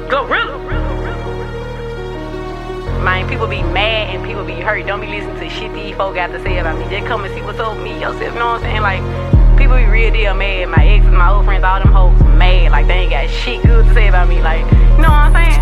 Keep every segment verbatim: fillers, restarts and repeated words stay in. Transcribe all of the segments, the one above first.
Glorilla. Man, people be mad and people be hurt. Don't be listening to shit these folk got to say about me. Just come and see what's up with me yourself, you know what I'm saying? Like, people be real deal mad. My exes, my old friends, all them hoes mad. Like, they ain't got shit good to say about me. Like, you know what I'm saying?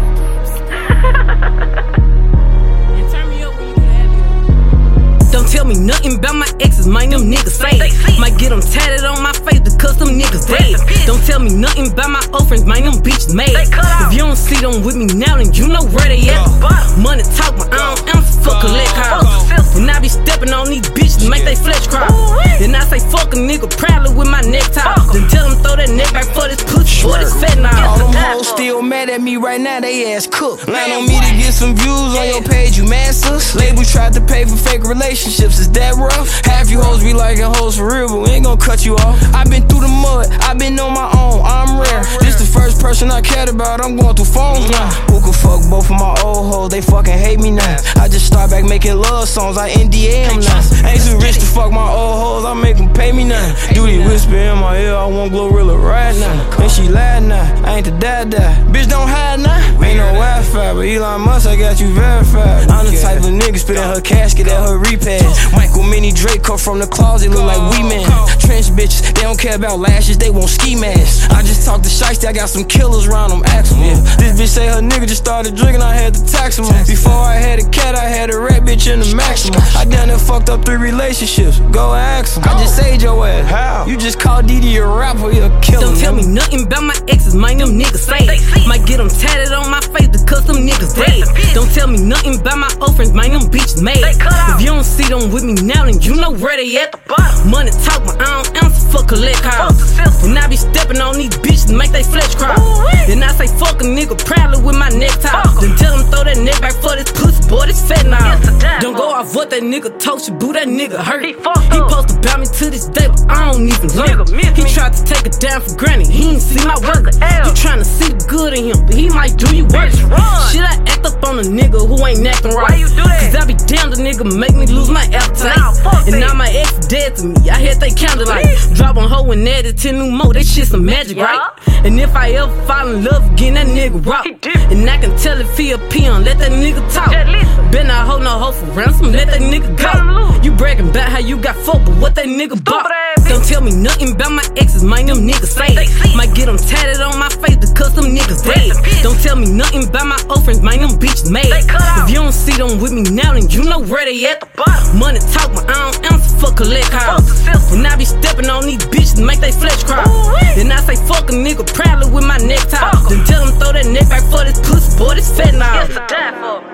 Don't tell me nothing about my exes, man, them niggas say might get them tatted on my face because them niggas dead. Don't tell me nothing about my old friends, man, them bitches mad. If you don't see them with me now, then you know where they at. Money talk, but I don't answer for collect calls. And I be stepping on these bitches, make they flesh crawl. Then I say fuck a nigga proudly with my neck tie. Then tell them throw that neck back for this pussy, boy, this fat now. All them hoes still mad at me right now, they ass cooked. Line on me to get some views on your page, you mad sus? Label tried to pay for fake relationships, is that rough? Half you hoes be liking hoes for real, but we ain't gon' cut you off. I been through the mud, I been on my own, I'm rare. This the first person I cared about, I'm going through phones now. Who could fuck both of my old hoes, they fucking hate me now. I just start back making love songs, I N D A them now. Ain't too rich to fuck my old hoes, I make them pay me now. Duty whisper in my ear, I want Glorilla right now. And she lied now, I ain't the dad dad. Bitch don't hide now, ain't no Wi-Fi, but Elon Musk, I got you verified. I'm the type of nigga spitting her casket at her repass. Michael Mini Drake come from the closet, look like we man. Trench bitches, they don't care about lashes, they want ski masks. I just talked to Shiesty, I got some killers around them, ask them, yeah. This bitch say her nigga just started drinking, I had to tax him. Before I had a cat, I had a rat bitch in the maximum. I done and fucked up three relationships, go ask him. I just saved your ass, how? You just called Didi a rapper, you a killer. Don't tell me nothing about my exes, man, them niggas say might get them tatted on my face because them niggas dead. Don't tell me nothing about my old friends, man, them bitches mad. If you don't see them with me now, then you know where they at. Money talk, but I don't answer for collect calls. And I be stepping on these bitches, make they flesh crawl. Then I say fuck a nigga proudly with my neck tie. Then tell them throw that neck back for this pussy, boy, this fat now. Don't go off what that nigga told you, boo, that nigga hurt. He posted about me to this day, but I don't even learn. He tried to take it down for granted, he ain't see my work. You tryna see the good in him, but he might do you worse. Should I act up on a nigga who ain't acting right? Cause I be damn the nigga make me lose my appetite. And now my ex dead to me, I heard they counted like drop on hoe and added ten new more, that shit some magic, right? And if I ever fall in love again, that nigga rock. And I can tell if he a peon, let that nigga talk. Been not hold no hoe for ransom, let that nigga go. You bragging about how you got fucked, but what that nigga bought? Don't tell me nothing about my exes, man, them niggas say might get them tatted on my face because them niggas dead. Don't tell me nothing about my old friends, man, them bitches mad. If you don't see them with me now, then you know where they at. Money talk, but I don't answer for collect calls. And I be stepping on these bitches, make they flesh crawl. Then I say fuck a nigga proudly with my neck tie. Then tell them throw that neck back for this pussy, boy, this fat now.